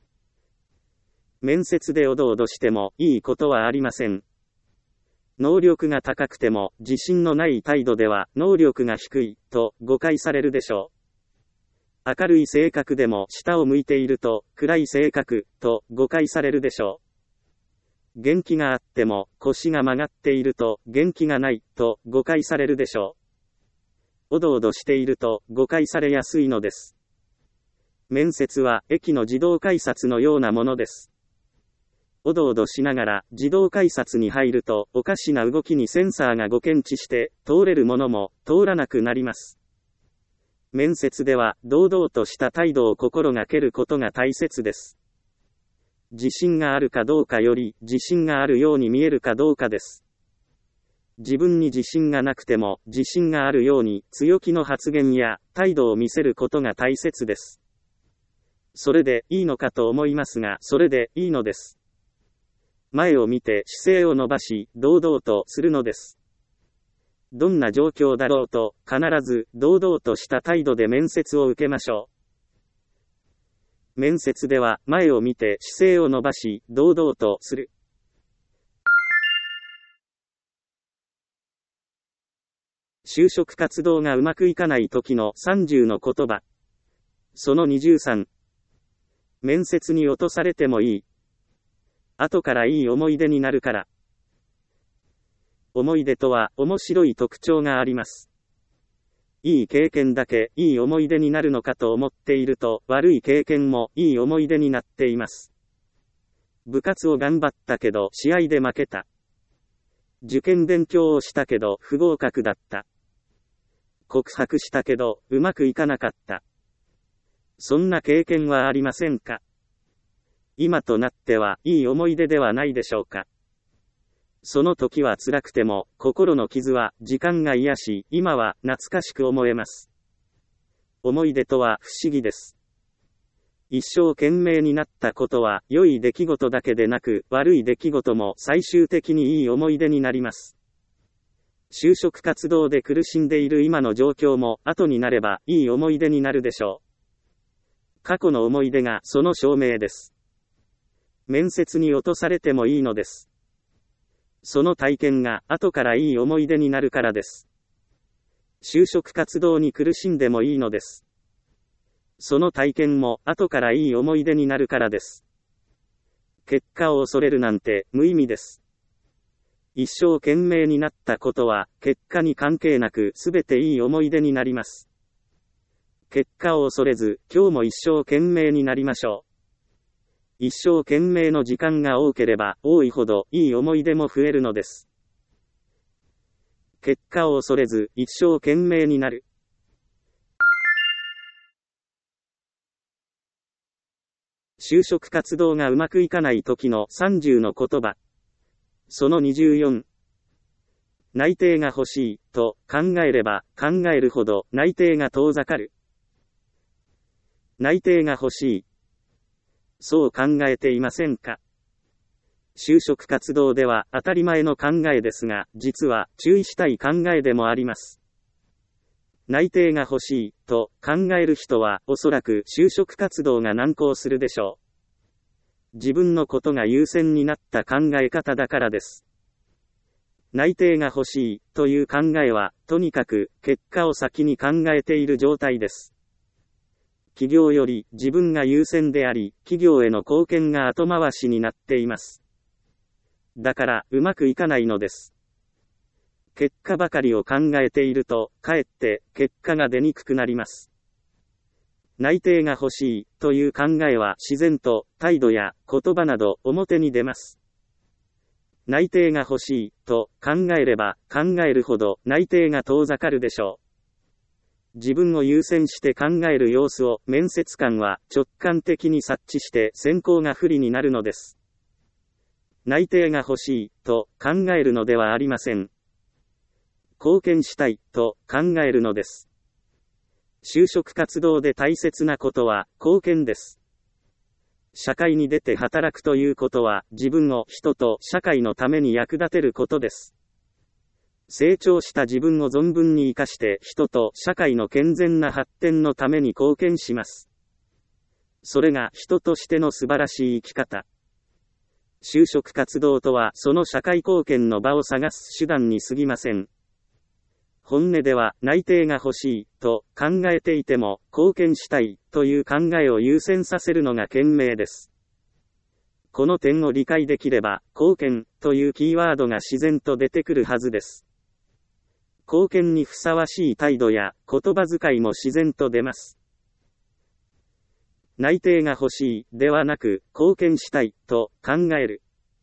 面接でおどおどしてもいいことはありません。能力が高くても自信のない態度では能力が低いと誤解されるでしょう。明るい性格でも下を向いていると暗い性格と誤解されるでしょう。元気があっても腰が曲がっていると元気がないと誤解されるでしょう。おどおどしていると誤解されやすいのです。面接は駅の自動改札のようなものです。おどおどしながら自動改札に入るとおかしな動きにセンサーがご検知して通れるものも通らなくなります。面接では堂々とした態度を心がけることが大切です。自信があるかどうかより自信があるように見えるかどうかです。自分に自信がなくても自信があるように強気の発言や態度を見せることが大切です。それでいいのかと思いますが、それでいいのです。前を見て姿勢を伸ばし、堂々とするのです。どんな状況だろうと、必ず堂々とした態度で面接を受けましょう。面接では前を見て姿勢を伸ばし、堂々とする。就職活動がうまくいかない時の30の言葉。その23。面接に落とされてもいい。後からいい思い出になるから。思い出とは面白い特徴があります。いい経験だけいい思い出になるのかと思っていると、悪い経験もいい思い出になっています。部活を頑張ったけど試合で負けた。受験勉強をしたけど不合格だった。告白したけどうまくいかなかった。そんな経験はありませんか？今となってはいい思い出ではないでしょうか。その時は辛くても、心の傷は時間が癒し、今は懐かしく思えます。思い出とは不思議です。一生懸命になったことは、良い出来事だけでなく、悪い出来事も最終的にいい思い出になります。就職活動で苦しんでいる今の状況も、後になればいい思い出になるでしょう。過去の思い出がその証明です。面接に落とされてもいいのです。その体験が後からいい思い出になるからです。就職活動に苦しんでもいいのです。その体験も後からいい思い出になるからです。結果を恐れるなんて無意味です。一生懸命になったことは結果に関係なくすべていい思い出になります。結果を恐れず今日も一生懸命になりましょう。一生懸命の時間が多ければ多いほどいい思い出も増えるのです。結果を恐れず一生懸命になる。 就職活動がうまくいかない時の30の言葉。その24。内定が欲しい、と考えれば考えるほど内定が遠ざかる。内定が欲しい。そう考えていませんか？就職活動では当たり前の考えですが、実は注意したい考えでもあります。内定が欲しい、と考える人はおそらく就職活動が難航するでしょう。自分のことが優先になった考え方だからです。内定が欲しい、という考えは、とにかく結果を先に考えている状態です。企業より自分が優先であり、企業への貢献が後回しになっています。だから、うまくいかないのです。結果ばかりを考えていると、かえって結果が出にくくなります。内定が欲しい、という考えは自然と態度や言葉など表に出ます。内定が欲しい、と考えれば考えるほど内定が遠ざかるでしょう。自分を優先して考える様子を面接官は直感的に察知して選考が不利になるのです。内定が欲しい、と考えるのではありません。貢献したい、と考えるのです。就職活動で大切なことは、貢献です。社会に出て働くということは、自分を人と社会のために役立てることです。成長した自分を存分に生かして人と社会の健全な発展のために貢献します。それが人としての素晴らしい生き方。就職活動とはその社会貢献の場を探す手段に過ぎません。本音では内定が欲しいと考えていても貢献したいという考えを優先させるのが賢明です。この点を理解できれば貢献というキーワードが自然と出てくるはずです。貢献にふさわしい態度や言葉遣いも自然と出ます。内定が欲しいではなく貢献したいと考える。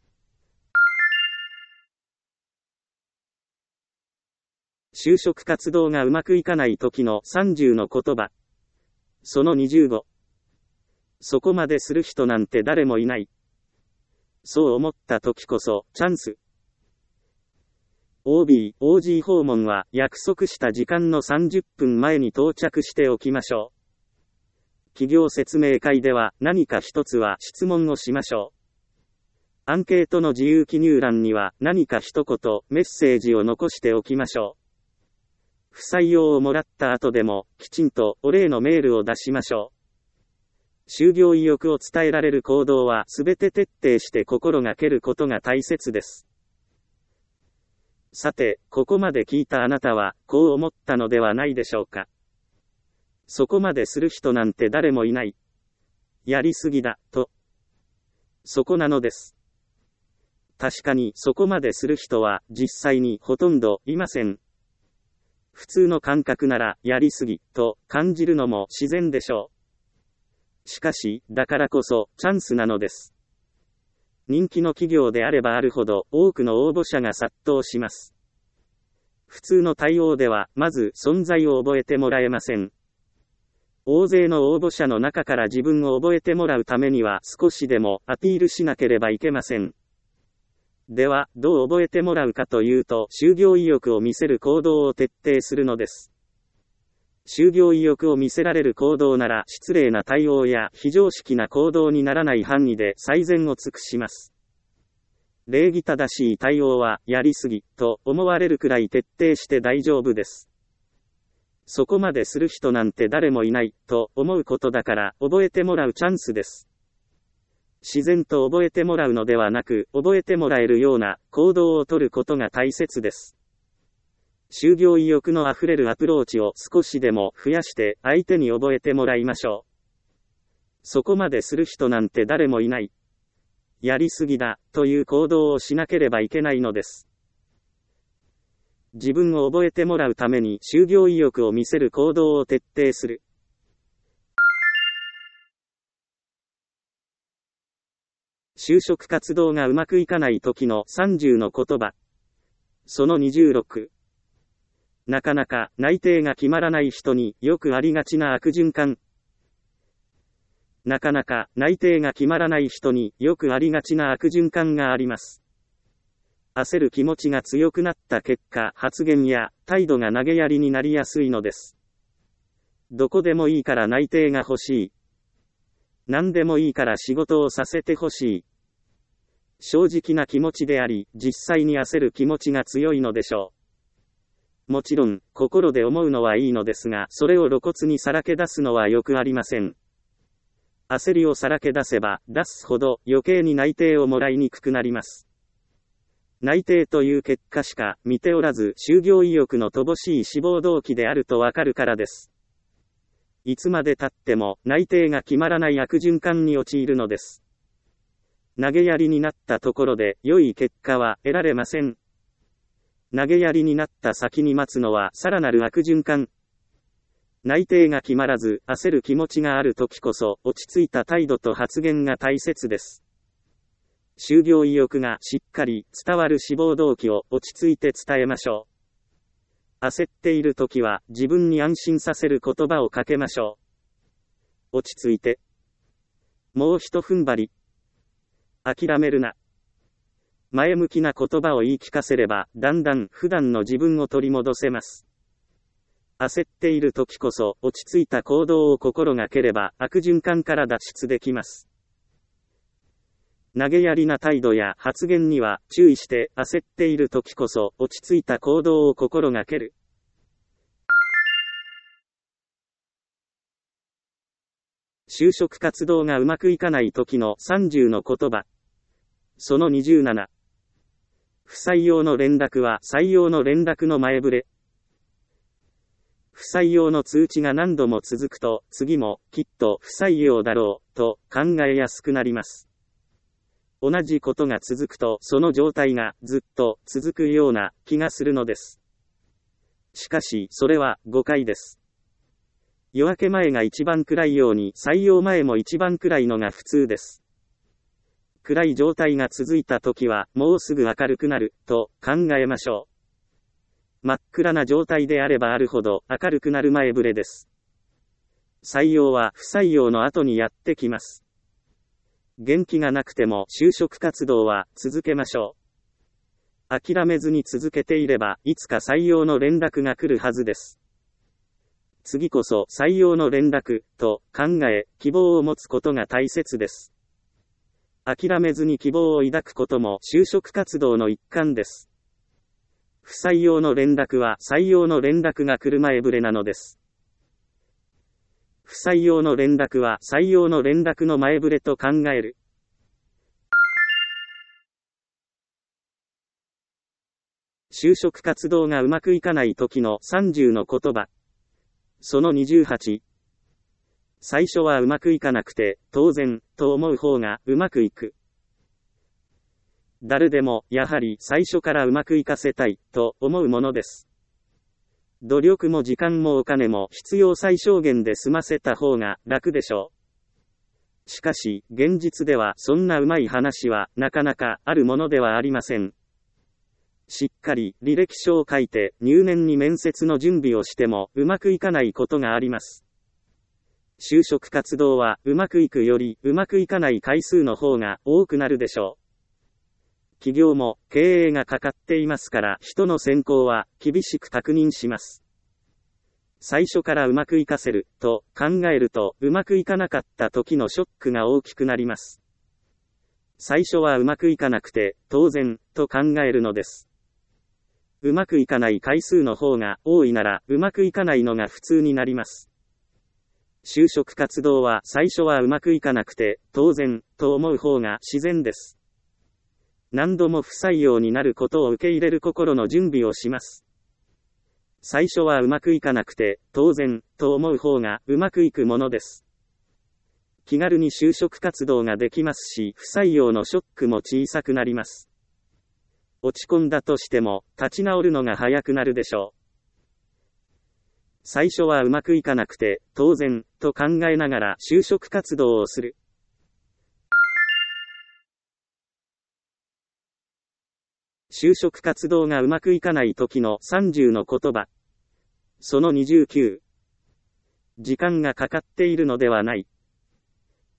就職活動がうまくいかない時の30の言葉。その25。そこまでする人なんて誰もいない。そう思った時こそチャンス。OB、OG 訪問は約束した時間の30分前に到着しておきましょう。企業説明会では何か一つは質問をしましょう。アンケートの自由記入欄には何か一言メッセージを残しておきましょう。不採用をもらった後でもきちんとお礼のメールを出しましょう。就業意欲を伝えられる行動はすべて徹底して心がけることが大切です。さて、ここまで聞いたあなたはこう思ったのではないでしょうか。そこまでする人なんて誰もいない。やりすぎだ、と。そこなのです。確かにそこまでする人は実際にほとんどいません。普通の感覚ならやりすぎと感じるのも自然でしょう。しかし、だからこそチャンスなのです。人気の企業であればあるほど多くの応募者が殺到します。普通の対応ではまず存在を覚えてもらえません。大勢の応募者の中から自分を覚えてもらうためには少しでもアピールしなければいけません。では、どう覚えてもらうかというと、就業意欲を見せる行動を徹底するのです。就業意欲を見せられる行動なら、失礼な対応や非常識な行動にならない範囲で最善を尽くします。礼儀正しい対応は、やりすぎ、と思われるくらい徹底して大丈夫です。そこまでする人なんて誰もいない、と思うことだから、覚えてもらうチャンスです。自然と覚えてもらうのではなく、覚えてもらえるような行動をとることが大切です。就業意欲のあふれるアプローチを少しでも増やして相手に覚えてもらいましょう。そこまでする人なんて誰もいない。やりすぎだという行動をしなければいけないのです。自分を覚えてもらうために就業意欲を見せる行動を徹底する。就職活動がうまくいかない時の30の言葉。その26。なかなか内定が決まらない人によくありがちな悪循環。 なかなか内定が決まらない人によくありがちな悪循環があります。焦る気持ちが強くなった結果、発言や態度が投げやりになりやすいのです。どこでもいいから内定が欲しい。何でもいいから仕事をさせて欲しい。正直な気持ちであり、実際に焦る気持ちが強いのでしょう。もちろん、心で思うのはいいのですが、それを露骨にさらけ出すのはよくありません。焦りをさらけ出せば、出すほど余計に内定をもらいにくくなります。内定という結果しか見ておらず、就業意欲の乏しい志望動機であるとわかるからです。いつまで経っても内定が決まらない悪循環に陥るのです。投げやりになったところで良い結果は得られません。投げやりになった先に待つのはさらなる悪循環。内定が決まらず焦る気持ちがあるときこそ落ち着いた態度と発言が大切です。就業意欲がしっかり伝わる志望動機を落ち着いて伝えましょう。焦っているときは自分に安心させる言葉をかけましょう。落ち着いて。もう一踏ん張り。諦めるな。前向きな言葉を言い聞かせれば、だんだん普段の自分を取り戻せます。焦っているときこそ落ち着いた行動を心がければ悪循環から脱出できます。投げやりな態度や発言には注意して焦っているときこそ落ち着いた行動を心がける。就職活動がうまくいかないときの30の言葉。その27。不採用の連絡は採用の連絡の前触れ。不採用の通知が何度も続くと、次もきっと不採用だろうと考えやすくなります。同じことが続くとその状態がずっと続くような気がするのです。しかしそれは誤解です。夜明け前が一番暗いように採用前も一番暗いのが普通です。暗い状態が続いた時はもうすぐ明るくなると考えましょう。真っ暗な状態であればあるほど明るくなる前触れです。採用は不採用の後にやってきます。元気がなくても就職活動は続けましょう。諦めずに続けていればいつか採用の連絡が来るはずです。次こそ採用の連絡と考え、希望を持つことが大切です。諦めずに希望を抱くことも就職活動の一環です。不採用の連絡は採用の連絡が来る前触れなのです。不採用の連絡は採用の連絡の前触れと考える。就職活動がうまくいかない時の30の言葉。その28。最初はうまくいかなくて当然と思う方がうまくいく。誰でもやはり最初からうまくいかせたいと思うものです。努力も時間もお金も必要最小限で済ませた方が楽でしょう。しかし現実ではそんなうまい話はなかなかあるものではありません。しっかり履歴書を書いて入念に面接の準備をしてもうまくいかないことがあります。就職活動はうまくいくよりうまくいかない回数の方が多くなるでしょう。企業も経営がかかっていますから人の選考は厳しく確認します。最初からうまくいかせると考えるとうまくいかなかった時のショックが大きくなります。最初はうまくいかなくて当然と考えるのです。うまくいかない回数の方が多いならうまくいかないのが普通になります。就職活動は最初はうまくいかなくて当然と思う方が自然です。何度も不採用になることを受け入れる心の準備をします。最初はうまくいかなくて当然と思う方がうまくいくものです。気軽に就職活動ができますし、不採用のショックも小さくなります。落ち込んだとしても立ち直るのが早くなるでしょう。最初はうまくいかなくて当然と考えながら就職活動をする。就職活動がうまくいかない時の30の言葉。その29。時間がかかっているのではない。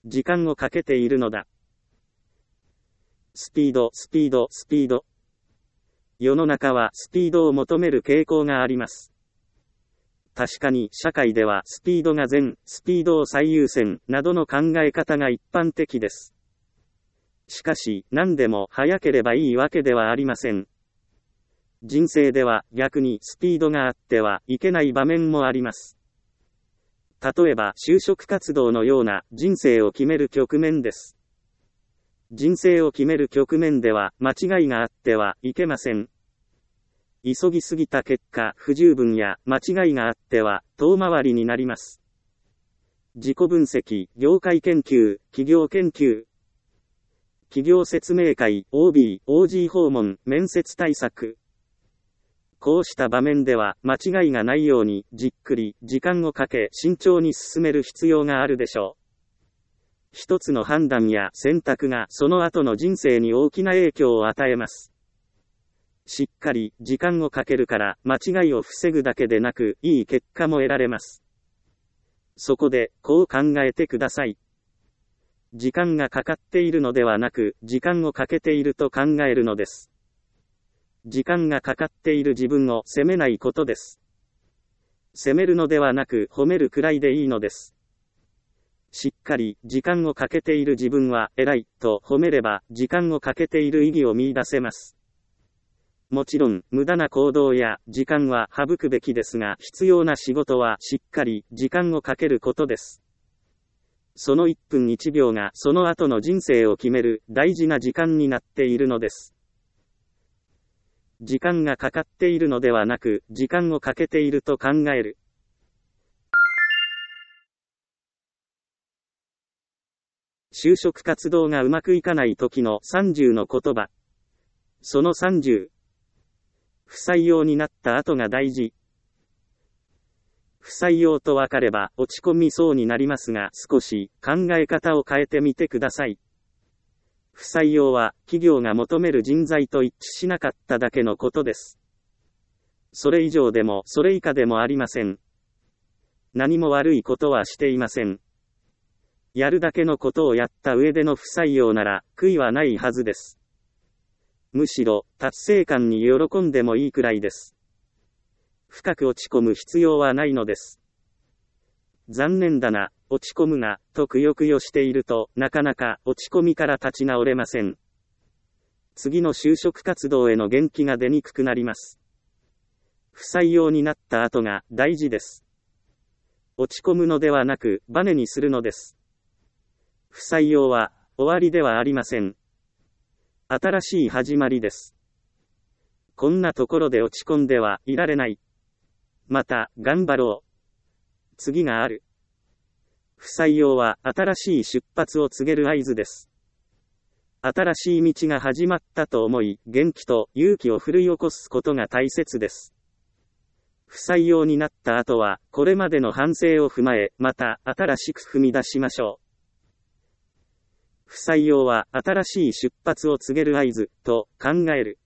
時間をかけているのだ。スピード、スピード、スピード。世の中はスピードを求める傾向があります。確かに社会ではスピードが善、スピードを最優先などの考え方が一般的です。しかし、何でも速ければいいわけではありません。人生では逆にスピードがあってはいけない場面もあります。例えば就職活動のような人生を決める局面です。人生を決める局面では間違いがあってはいけません。急ぎすぎた結果、不十分や間違いがあっては遠回りになります。自己分析、業界研究、企業研究、企業説明会、OB、OG 訪問、面接対策。こうした場面では間違いがないようにじっくり時間をかけ慎重に進める必要があるでしょう。一つの判断や選択がその後の人生に大きな影響を与えます。しっかり時間をかけるから間違いを防ぐだけでなくいい結果も得られます。そこでこう考えてください。時間がかかっているのではなく時間をかけていると考えるのです。時間がかかっている自分を責めないことです。責めるのではなく褒めるくらいでいいのです。しっかり時間をかけている自分は偉いと褒めれば時間をかけている意義を見出せます。もちろん無駄な行動や時間は省くべきですが必要な仕事はしっかり時間をかけることです。その1分1秒がその後の人生を決める大事な時間になっているのです。時間がかかっているのではなく時間をかけていると考える。就職活動がうまくいかない時の30の言葉。その30。不採用になった後が大事。不採用と分かれば落ち込みそうになりますが少し考え方を変えてみてください。不採用は企業が求める人材と一致しなかっただけのことです。それ以上でもそれ以下でもありません。何も悪いことはしていません。やるだけのことをやった上での不採用なら悔いはないはずです。むしろ達成感に喜んでもいいくらいです。深く落ち込む必要はないのです。残念だな、落ち込むな、とくよくよしているとなかなか落ち込みから立ち直れません。次の就職活動への元気が出にくくなります。不採用になった後が大事です。落ち込むのではなくバネにするのです。不採用は終わりではありません。新しい始まりです。こんなところで落ち込んではいられない。また頑張ろう。次がある。不採用は新しい出発を告げる合図です。新しい道が始まったと思い、元気と勇気を奮い起こすことが大切です。不採用になった後は、これまでの反省を踏まえ、また新しく踏み出しましょう。不採用は新しい出発を告げる合図と考える。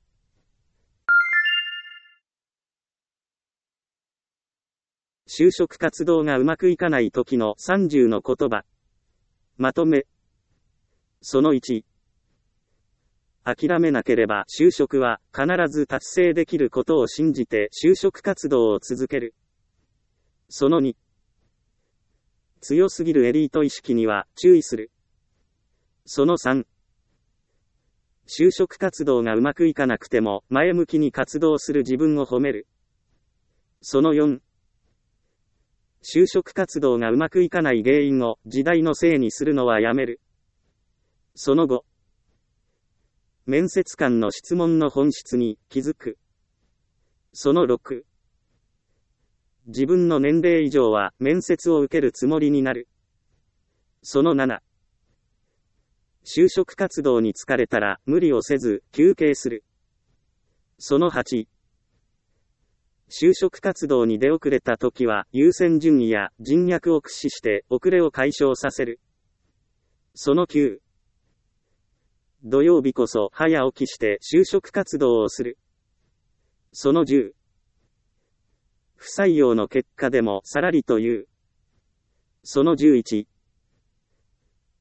就職活動がうまくいかない時の30の言葉。まとめ。その1。諦めなければ就職は必ず達成できることを信じて就職活動を続ける。その2。強すぎるエリート意識には注意する。その3。就職活動がうまくいかなくても前向きに活動する自分を褒める。その4。就職活動がうまくいかない原因を時代のせいにするのはやめる。その5。面接官の質問の本質に気づく。その6。自分の年齢以上は面接を受けるつもりになる。その7。就職活動に疲れたら無理をせず休憩する。その8。就職活動に出遅れた時は優先順位や人脈を駆使して遅れを解消させる。その9。土曜日こそ早起きして就職活動をする。その10。不採用の結果でもさらりと言う。その11。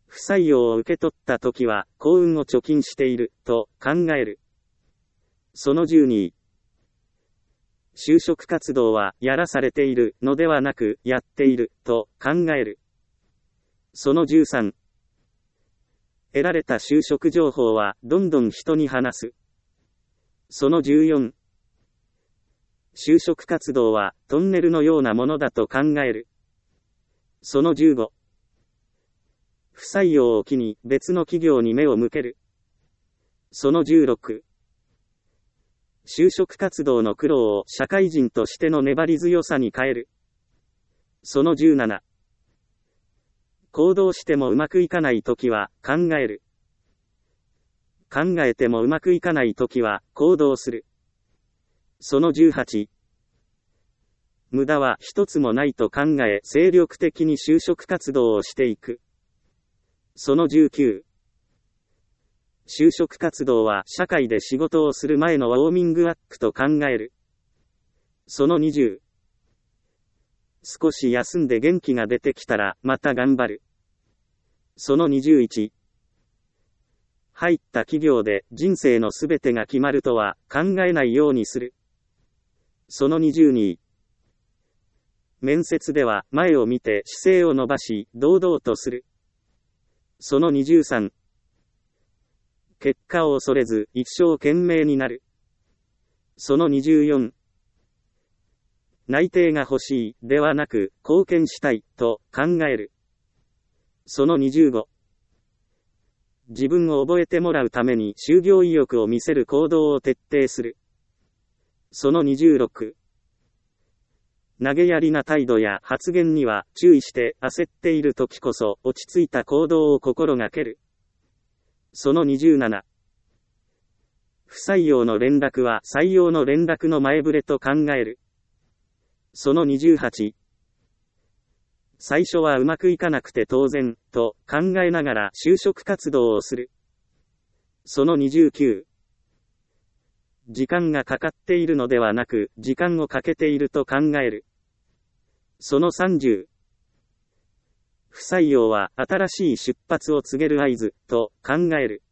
不採用を受け取ったときは、幸運を貯金している、と考える。その12。就職活動は、やらされているのではなく、やっている、と考える。その13。得られた就職情報は、どんどん人に話す。その14。就職活動は、トンネルのようなものだと考える。その15。不採用を機に別の企業に目を向ける。その16。就職活動の苦労を社会人としての粘り強さに変える。その17。行動してもうまくいかないときは考える。考えてもうまくいかないときは行動する。その18。無駄は一つもないと考え精力的に就職活動をしていく。その19。就職活動は社会で仕事をする前のウォーミングアップと考える。その20。少し休んで元気が出てきたらまた頑張る。その21。入った企業で人生のすべてが決まるとは考えないようにする。その22。面接では前を見て姿勢を伸ばし堂々とする。その23。結果を恐れず一生懸命になる。その24。内定が欲しいではなく貢献したいと考える。その25。自分を覚えてもらうために就業意欲を見せる行動を徹底する。その26。投げやりな態度や発言には注意して焦っている時こそ落ち着いた行動を心がける。その27。不採用の連絡は採用の連絡の前触れと考える。その28。最初はうまくいかなくて当然と考えながら就職活動をする。その29。時間がかかっているのではなく時間をかけていると考える。その30。不採用は新しい出発を告げる合図と考える。